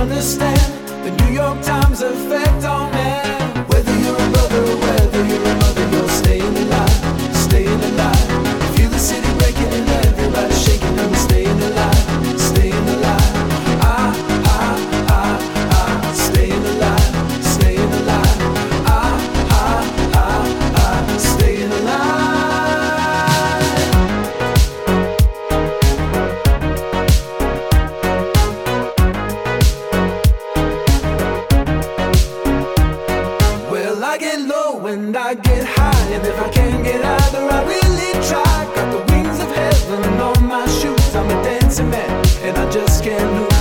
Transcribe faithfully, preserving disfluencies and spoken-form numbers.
understand the New York Times effect on man. Whether you're a brother or whether you're a mother, you're staying alive, staying alive. You feel the city breaking and everybody shaking and we're staying alive, staying alive. Ah, ah, ah, ah, staying alive, staying alive. Ah, ah, ah, ah, staying alive. Well, I get low and I get high, and if I can't get either, I really try. Got the wings of heaven on my shoes, I'm a dancing man, and I just can't lose.